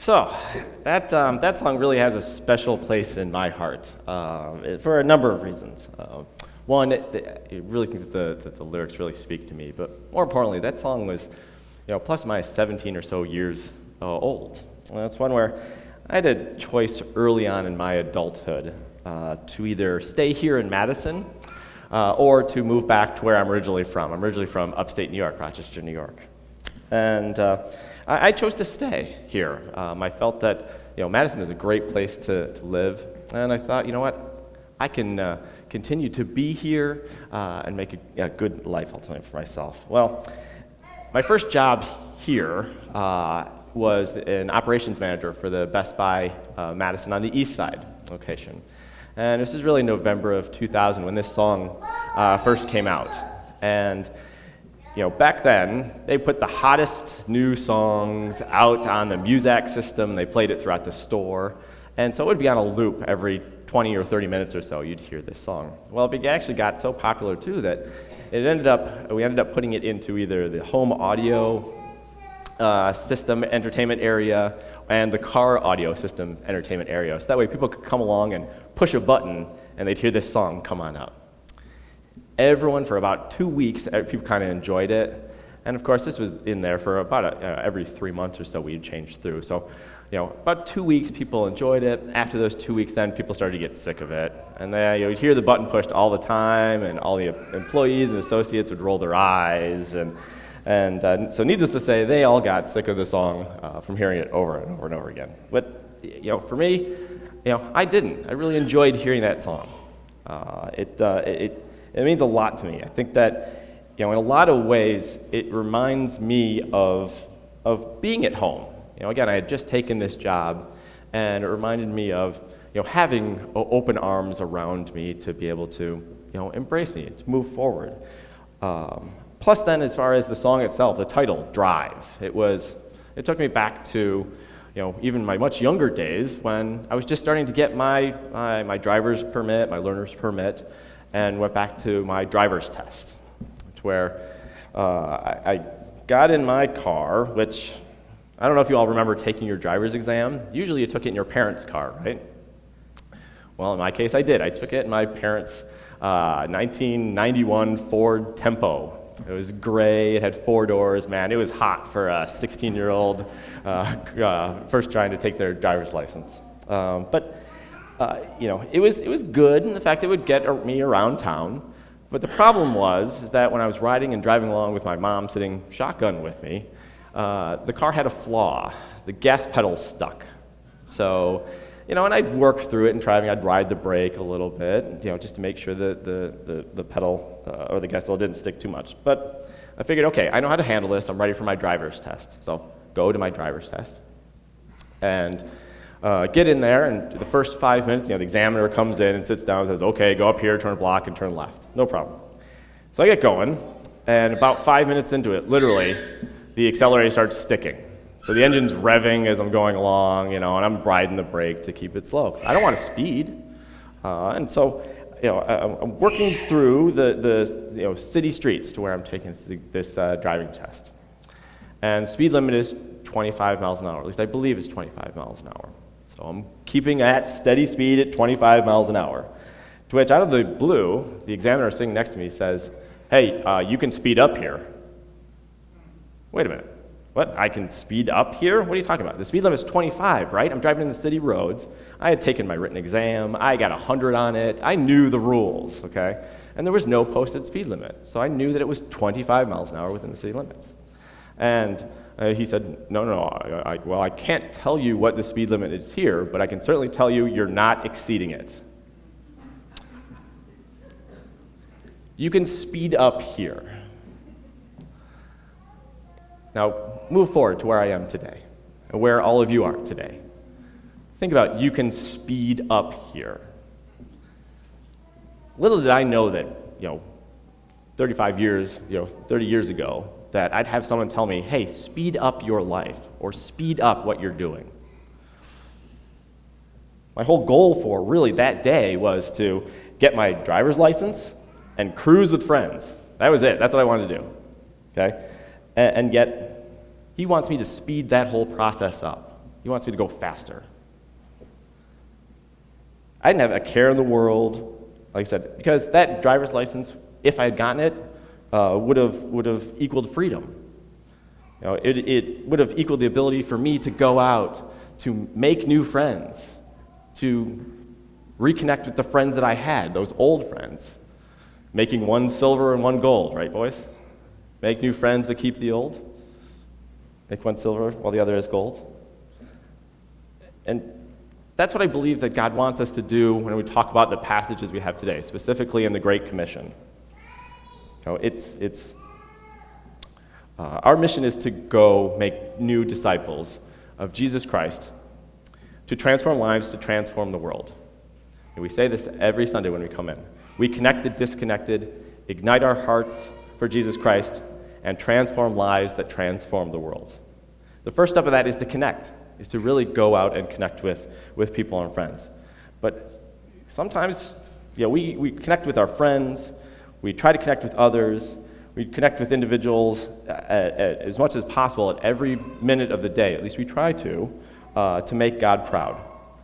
So, that song really has a special place in my heart for a number of reasons. One, I really think that the lyrics really speak to me, but more importantly, that song was, plus or minus 17 or so years old. And that's one where I had a choice early on in my adulthood to either stay here in Madison or to move back to where I'm originally from. I'm originally from upstate New York, Rochester, New York. And I chose to stay here. I felt that Madison is a great place to live, and I thought, you know what, I can continue to be here and make a good life ultimately for myself. Well, my first job here was an operations manager for the Best Buy Madison on the East Side location. And this is really November of 2000 when this song first came out. And back then, they put the hottest new songs out on the Muzak system. They played it throughout the store. And so it would be on a loop every 20 or 30 minutes or so, you'd hear this song. Well, it actually got so popular, too, that we ended up putting it into either the home audio system entertainment area and the car audio system entertainment area. So that way people could come along and push a button, and they'd hear this song come on up. Everyone, for about 2 weeks, people kind of enjoyed it. And of course, this was in there for about every 3 months or so we'd change through. So, about 2 weeks, people enjoyed it. After those 2 weeks, then people started to get sick of it. And then you'd hear the button pushed all the time, and all the employees and associates would roll their eyes. And so needless to say, they all got sick of the song from hearing it over and over and over again. But, for me, I didn't. I really enjoyed hearing that song. It means a lot to me. I think that, in a lot of ways, it reminds me of being at home. Again, I had just taken this job, and it reminded me of, having open arms around me to be able to, embrace me, to move forward. Plus, then, as far as the song itself, the title, Drive, it took me back to, even my much younger days when I was just starting to get my driver's permit, my learner's permit, and went back to my driver's test, where I got in my car, which I don't know if you all remember taking your driver's exam. Usually you took it in your parents' car, right? Well, in my case, I did. I took it in my parents' 1991 Ford Tempo. It was gray, it had 4 doors, man, it was hot for a 16-year-old first trying to take their driver's license. It was good in the fact it would get me around town. But the problem is that when I was riding and driving along with my mom sitting shotgun with me, the car had a flaw. The gas pedal stuck. So, and I'd work through it and driving, I'd ride the brake a little bit, just to make sure that the pedal or the gas pedal didn't stick too much. But I figured, okay, I know how to handle this. I'm ready for my driver's test. So go to my driver's test. And get in there, and the first 5 minutes, the examiner comes in and sits down and says, okay, go up here, turn a block, and turn left. No problem. So I get going, and about 5 minutes into it, literally, the accelerator starts sticking. So the engine's revving as I'm going along, and I'm riding the brake to keep it slow, 'cause I don't want to speed. And so, I'm working through the city streets to where I'm taking this driving test. And speed limit is 25 miles an hour, at least I believe it's 25 miles an hour. So I'm keeping at steady speed at 25 miles an hour. To which, out of the blue, the examiner sitting next to me says, hey, you can speed up here. Wait a minute. What? I can speed up here? What are you talking about? The speed limit is 25, right? I'm driving in the city roads. I had taken my written exam. I got 100 on it. I knew the rules, okay? And there was no posted speed limit. So I knew that it was 25 miles an hour within the city limits. And he said, no, I can't tell you what the speed limit is here, but I can certainly tell you you're not exceeding it. You can speed up here. Now, move forward to where I am today, and where all of you are today. Think about, you can speed up here. Little did I know that, 30 years ago, that I'd have someone tell me, hey, speed up your life, or speed up what you're doing. My whole goal for really that day was to get my driver's license and cruise with friends. That was it. That's what I wanted to do. Okay? And yet, he wants me to speed that whole process up. He wants me to go faster. I didn't have a care in the world, like I said, because that driver's license, if I had gotten it, would have equaled freedom. It would have equaled the ability for me to go out, to make new friends, to reconnect with the friends that I had, those old friends, making one silver and one gold, right, boys? Make new friends but keep the old. Make one silver while the other is gold. And that's what I believe that God wants us to do when we talk about the passages we have today, specifically in the Great Commission. Our mission is to go make new disciples of Jesus Christ, to transform lives, to transform the world. And we say this every Sunday when we come in. We connect the disconnected, ignite our hearts for Jesus Christ, and transform lives that transform the world. The first step of that is to connect, is to really go out and connect with people and friends. But sometimes, we connect with our friends, we try to connect with others, we connect with individuals as much as possible at every minute of the day, at least we try to make God proud.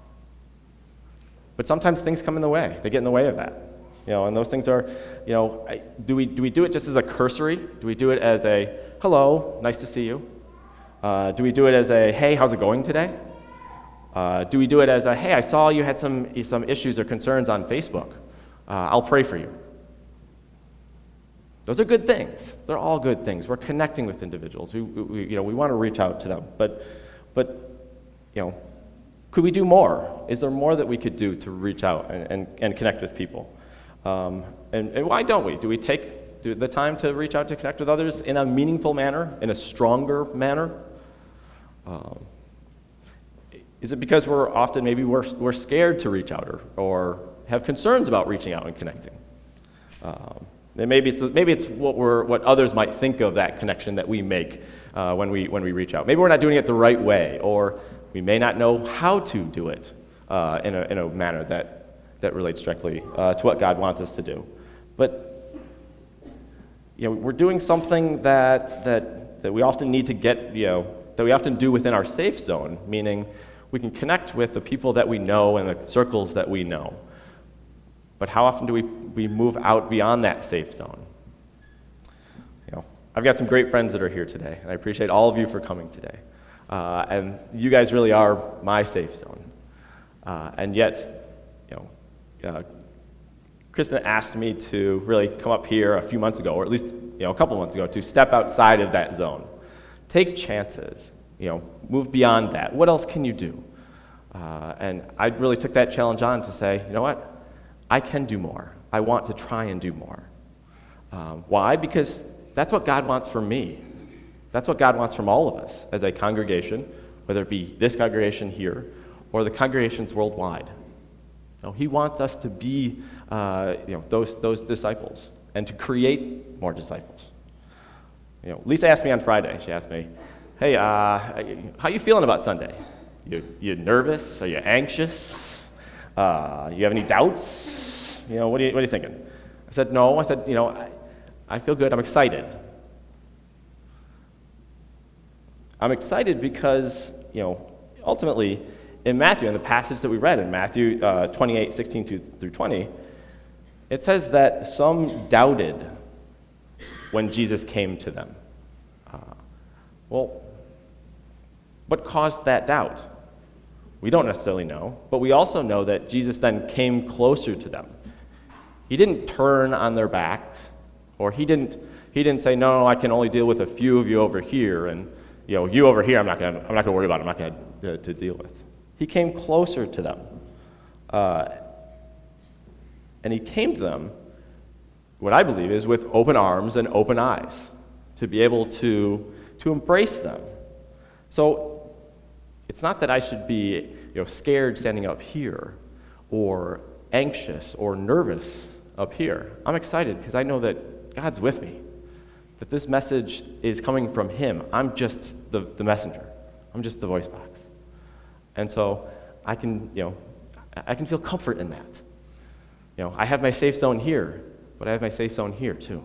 But sometimes things come in the way, they get in the way of that. And those things are, do we do it just as a cursory? Do we do it as a, hello, nice to see you? Do we do it as a, hey, how's it going today? Do we do it as a, hey, I saw you had some issues or concerns on Facebook. I'll pray for you. Those are good things. They're all good things. We're connecting with individuals. We want to reach out to them. But could we do more? Is there more that we could do to reach out and connect with people? And why don't we? Do we take the time to reach out to connect with others in a meaningful manner, in a stronger manner? Is it because we're scared to reach out or have concerns about reaching out and connecting? Maybe it's what others might think of that connection that we make when we reach out. Maybe we're not doing it the right way, or we may not know how to do it in a manner that relates directly to what God wants us to do. But we're doing something that we often need to get, that we often do within our safe zone, meaning we can connect with the people that we know and the circles that we know. But how often do we move out beyond that safe zone? I've got some great friends that are here today, and I appreciate all of you for coming today. And you guys really are my safe zone. And yet, Kristen asked me to really come up here a few months ago, or at least a couple months ago, to step outside of that zone. Take chances, move beyond that. What else can you do? And I really took that challenge on to say, you know what? I can do more. I want to try and do more. Why? Because that's what God wants from me. That's what God wants from all of us as a congregation, whether it be this congregation here or the congregations worldwide. He wants us to be those disciples and to create more disciples. Lisa asked me on Friday, she asked me, hey, how you feeling about Sunday? You nervous? Are you anxious? You have any doubts? What are you thinking? I said, no. I said, I feel good. I'm excited. I'm excited because, ultimately, in Matthew, in the passage that we read in Matthew 28, 16 through 20, it says that some doubted when Jesus came to them. Well, what caused that doubt? We don't necessarily know, but we also know that Jesus then came closer to them. He didn't turn on their backs, or he didn't say, no, I can only deal with a few of you over here, and you over here, I'm not going to worry about. I'm not going to deal with. He came closer to them, and he came to them, what I believe is with open arms and open eyes, to be able to embrace them. So it's not that I should be scared standing up here, or anxious or nervous up here. I'm excited because I know that God's with me, that this message is coming from him. I'm just the messenger. I'm just the voice box. And so I can feel comfort in that. I have my safe zone here, but I have my safe zone here too.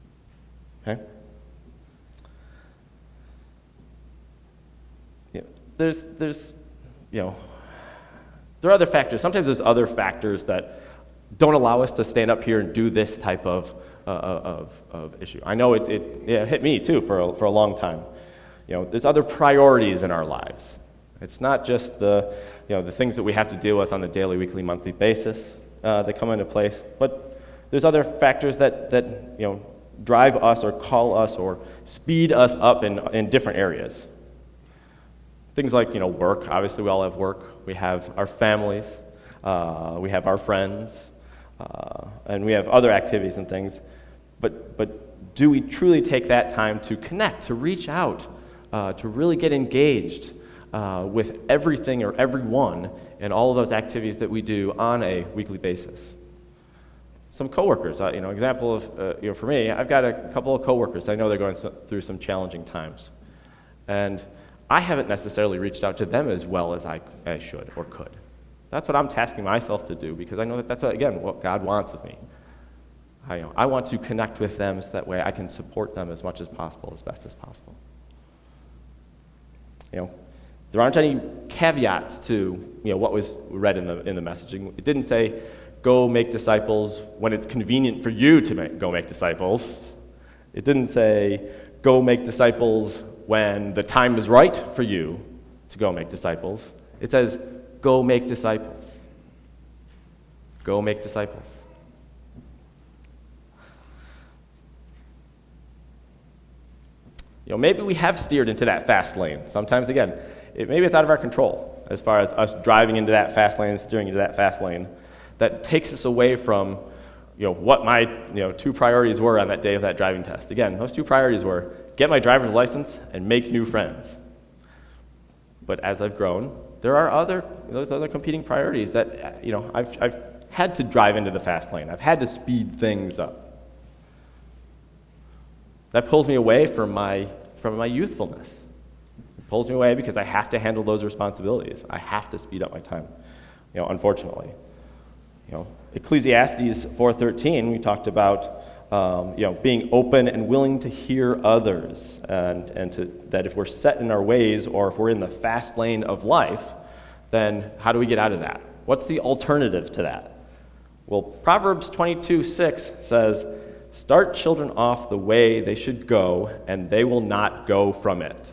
Okay? there's, you know, there are other factors. Sometimes there's other factors that don't allow us to stand up here and do this type of issue. I know it hit me too for a long time. You know, there's other priorities in our lives. It's not just the things that we have to deal with on a daily, weekly, monthly basis that come into place, but there's other factors that drive us or call us or speed us up in different areas. Things like work. Obviously, we all have work. We have our families. We have our friends, and we have other activities and things. But do we truly take that time to connect, to reach out, to really get engaged with everything or everyone in all of those activities that we do on a weekly basis? Some coworkers, example of, for me, I've got a couple of coworkers. I know they're going through some challenging times. And I haven't necessarily reached out to them as well as I should or could. That's what I'm tasking myself to do, because I know that that's, what God wants of me. I want to connect with them so that way I can support them as much as possible, as best as possible. There aren't any caveats to what was read in the messaging. It didn't say, go make disciples when it's convenient for you to go make disciples. It didn't say, go make disciples when the time is right for you to go make disciples. It says, go make disciples. Go make disciples. Maybe we have steered into that fast lane. Sometimes, maybe it's out of our control as far as us driving into that fast lane and steering into that fast lane. That takes us away from what my two priorities were on that day of that driving test. Again, those two priorities were get my driver's license and make new friends. But as I've grown, there are those other competing priorities that I've had to drive into the fast lane. I've had to speed things up. That pulls me away from my youthfulness. It pulls me away because I have to handle those responsibilities. I have to speed up my time, unfortunately. Ecclesiastes 4:13, we talked about being open and willing to hear others, and that if we're set in our ways or if we're in the fast lane of life, then how do we get out of that? What's the alternative to that? Well, Proverbs 22:6 says, start children off the way they should go, and they will not go from it.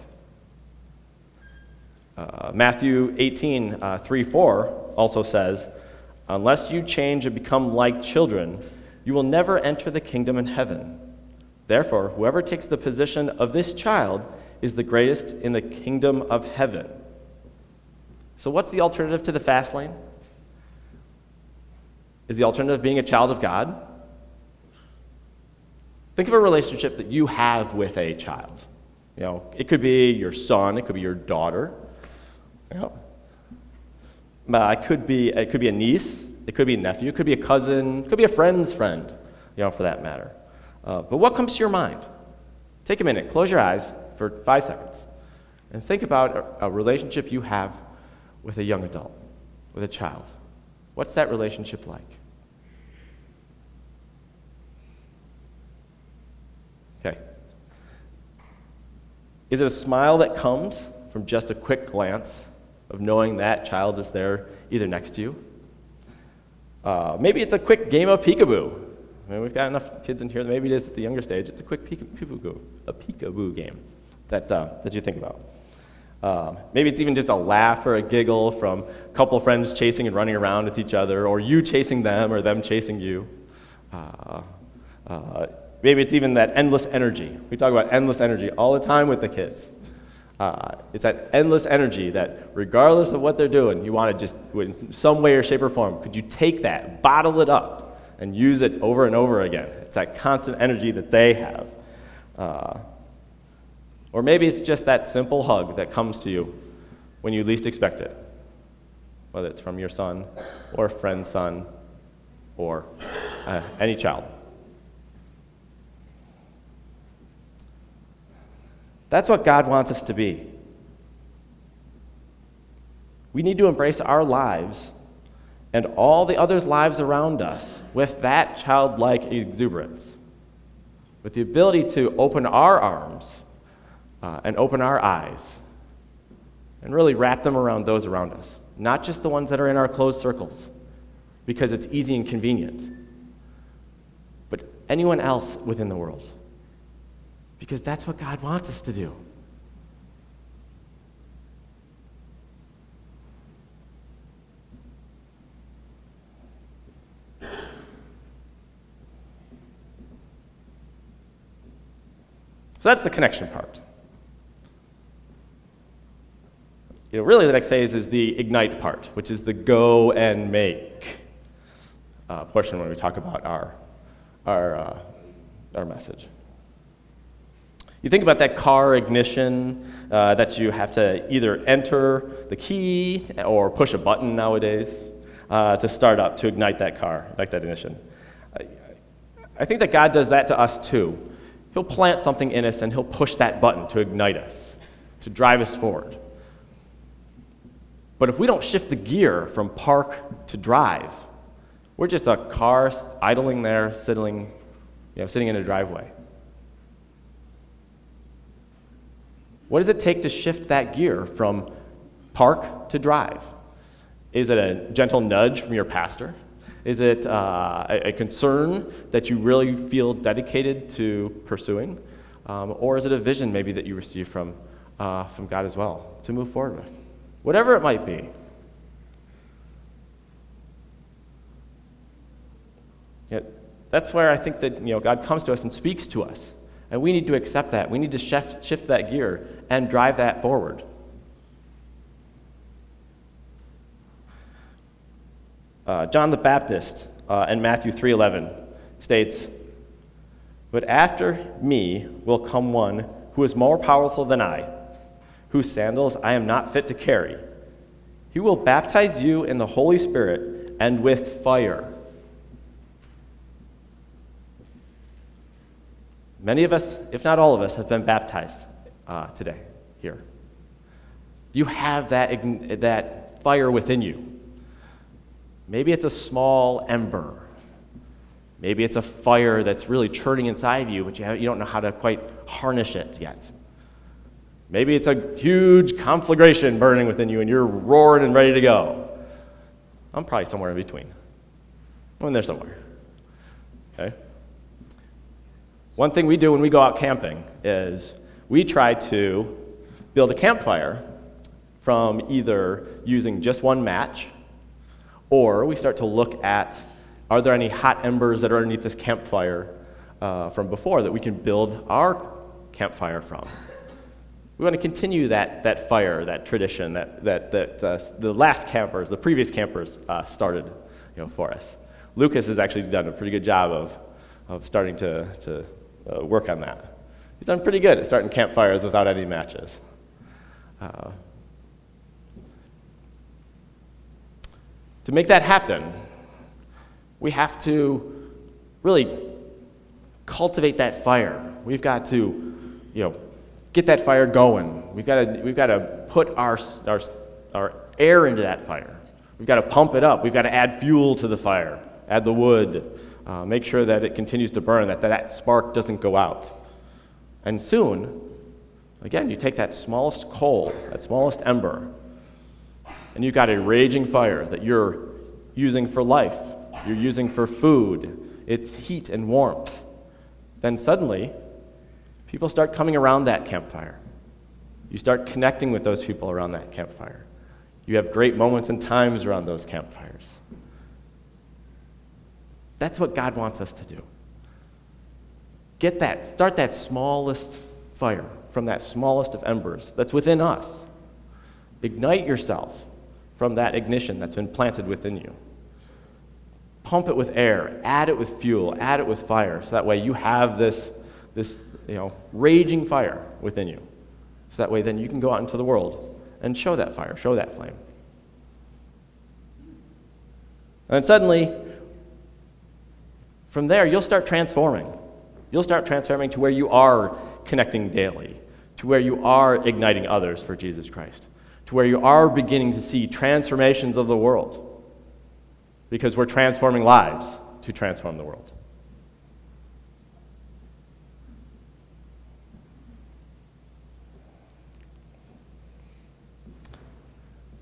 Matthew 18:3-4 also says, unless you change and become like children, you will never enter the kingdom in heaven. Therefore, whoever takes the position of this child is the greatest in the kingdom of heaven. So what's the alternative to the fast lane? Is the alternative being a child of God? Think of a relationship that you have with a child. It could be your son, it could be your daughter. It could be a niece, it could be a nephew, it could be a cousin, it could be a friend's friend, for that matter. But what comes to your mind? Take a minute, close your eyes for 5 seconds, and think about a relationship you have with a young adult, with a child. What's that relationship like? Okay. Is it a smile that comes from just a quick glance of knowing that child is there either next to you? Maybe it's a quick game of peekaboo. We've got enough kids in here that maybe it is at the younger stage. It's a quick peekaboo game that you think about. Maybe it's even just a laugh or a giggle from a couple of friends chasing and running around with each other, or you chasing them or them chasing you. Maybe it's even that endless energy. We talk about endless energy all the time with the kids. It's that endless energy that regardless of what they're doing, you want to just, in some way or shape or form, could you take that, bottle it up, and use it over and over again? It's that constant energy that they have. Or maybe it's just that simple hug that comes to you when you least expect it, whether it's from your son or a friend's son or any child. That's what God wants us to be. We need to embrace our lives and all the others' lives around us with that childlike exuberance, with the ability to open our arms and open our eyes and really wrap them around those around us, not just the ones that are in our closed circles, because it's easy and convenient, but anyone else within the world, because that's what God wants us to do. So that's the connection part. Really the next phase is the ignite part, which is the go and make portion when we talk about our message. You think about that car ignition that you have to either enter the key or push a button nowadays to start up, to ignite that car, like that ignition. I think that God does that to us too. He'll plant something in us and he'll push that button to ignite us, to drive us forward. But if we don't shift the gear from park to drive, we're just a car idling there, sitting in a driveway. What does it take to shift that gear from park to drive? Is it a gentle nudge from your pastor? Is it a concern that you really feel dedicated to pursuing? Or is it a vision maybe that you receive from God as well to move forward with? Whatever it might be. That's where I think that God comes to us and speaks to us. And we need to accept that. We need to shift that gear and drive that forward. John the Baptist in Matthew 3:11 states, "But after me will come one who is more powerful than I, whose sandals I am not fit to carry. He will baptize you in the Holy Spirit and with fire." Many of us, if not all of us, have been baptized today here. You have that fire within you. Maybe it's a small ember. Maybe it's a fire that's really churning inside you, but you don't know how to quite harness it yet. Maybe it's a huge conflagration burning within you, and you're roaring and ready to go. I'm probably somewhere in between. I'm in there somewhere. Okay? One thing we do when we go out camping is we try to build a campfire from either using just one match, or we start to look at, are there any hot embers that are underneath this campfire from before that we can build our campfire from? We want to continue that fire, that tradition that the last campers, the previous campers started for us. Lucas has actually done a pretty good job of starting to work on that. He's done pretty good at starting campfires without any matches. To make that happen, we have to really cultivate that fire. We've got to, get that fire going. We've got to put our air into that fire. We've got to pump it up. We've got to add fuel to the fire, add the wood, make sure that it continues to burn, that spark doesn't go out. And soon, again, you take that smallest coal, that smallest ember, and you've got a raging fire that you're using for life. You're using for food. It's heat and warmth. Then suddenly, people start coming around that campfire. You start connecting with those people around that campfire. You have great moments and times around those campfires. That's what God wants us to do. Start that smallest fire from that smallest of embers that's within us. Ignite yourself from that ignition that's been planted within you. Pump it with air, add it with fuel, add it with fire, so that way you have this raging fire within you. So that way then you can go out into the world and show that fire, show that flame. And then suddenly, from there, you'll start transforming. You'll start transforming to where you are connecting daily, to where you are igniting others for Jesus Christ, to where you are beginning to see transformations of the world, because we're transforming lives to transform the world.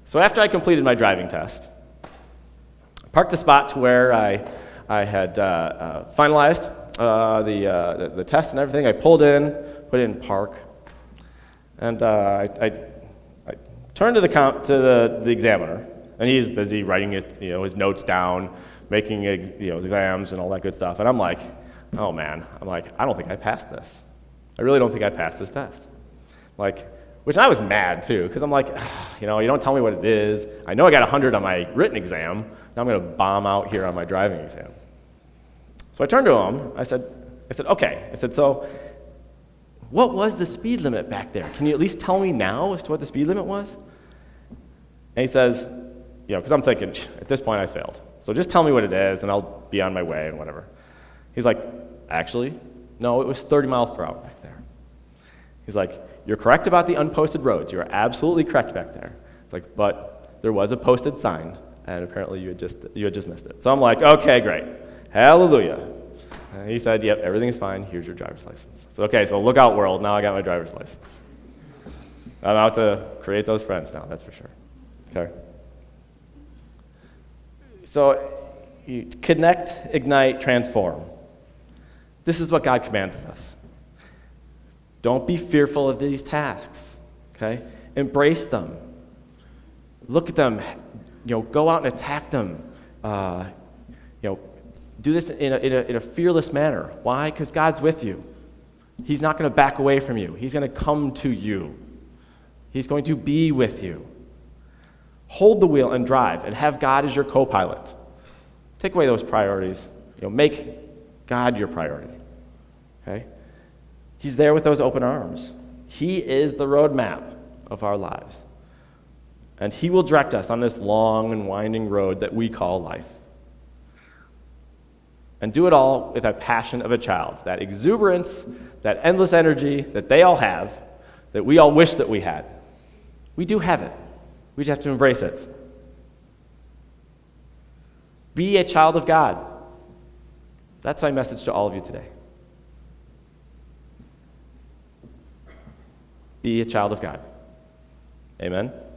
So after I completed my driving test, I parked the spot to where I had finalized the test and everything. I pulled in, put it in park, and I turned to the examiner, and he's busy writing his notes down, making exams and all that good stuff. And I'm like, oh man, I don't think I passed this. I really don't think I passed this test. Which I was mad too, because I'm like, you don't tell me what it is. I know I got 100 on my written exam. Now I'm going to bomb out here on my driving exam. So I turned to him. I said, okay. I said, so what was the speed limit back there? Can you at least tell me now as to what the speed limit was? And he says, because I'm thinking, at this point I failed. So just tell me what it is, and I'll be on my way and whatever. He's like, actually, no, it was 30 miles per hour back there. He's like, you're correct about the unposted roads. You are absolutely correct back there. It's like, but there was a posted sign, and apparently you had just missed it. So I'm like, okay, great. Hallelujah. And he said, yep, everything's fine. Here's your driver's license. So okay, so look out, world. Now I got my driver's license. I'm out to create those friends now, that's for sure. Okay. So you connect, ignite, transform. This is what God commands of us. Don't be fearful of these tasks, okay? Embrace them. Look at them, go out and attack them. Do this in a fearless manner. Why? Because God's with you. He's not going to back away from you. He's going to come to you. He's going to be with you. Hold the wheel and drive, and have God as your co-pilot. Take away those priorities. Make God your priority, okay? He's there with those open arms. He is the roadmap of our lives. And he will direct us on this long and winding road that we call life. And do it all with a passion of a child, that exuberance, that endless energy that they all have, that we all wish that we had. We do have it. We just have to embrace it. Be a child of God. That's my message to all of you today. Be a child of God. Amen.